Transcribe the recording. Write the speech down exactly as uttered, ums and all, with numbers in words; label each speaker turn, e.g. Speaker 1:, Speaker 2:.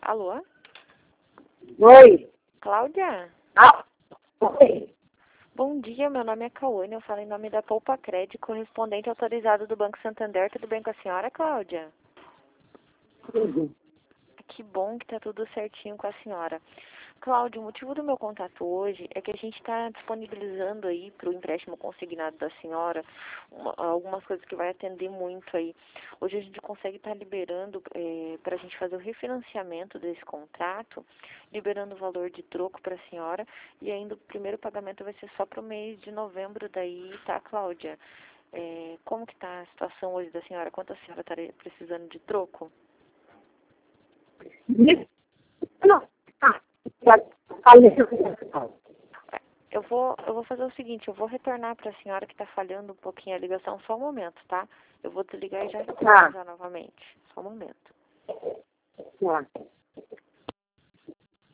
Speaker 1: Alô?
Speaker 2: Oi.
Speaker 1: Cláudia?
Speaker 2: Ah, oi.
Speaker 1: Bom dia, meu nome é Cauane, eu falo em nome da Poupa Crédito, correspondente autorizado do Banco Santander. Tudo bem com a senhora, Cláudia?
Speaker 2: Tudo.
Speaker 1: Que bom que tá tudo certinho com a senhora. Cláudia, o motivo do meu contato hoje é que a gente está disponibilizando aí para o empréstimo consignado da senhora uma, algumas coisas que vai atender muito aí. Hoje a gente consegue estar tá liberando é, para a gente fazer o refinanciamento desse contrato, liberando o valor de troco para a senhora, e ainda o primeiro pagamento vai ser só para o mês de novembro daí, tá, Cláudia? É, como que está a situação hoje da senhora? Quanto a senhora estaria precisando de troco?
Speaker 2: Não. Ah, falei.
Speaker 1: Eu vou, eu vou fazer o seguinte, eu vou retornar para a senhora que está falhando um pouquinho a ligação, só um momento, tá? Eu vou desligar e já retornar
Speaker 2: Tá.
Speaker 1: novamente. Só um momento.
Speaker 2: Tá.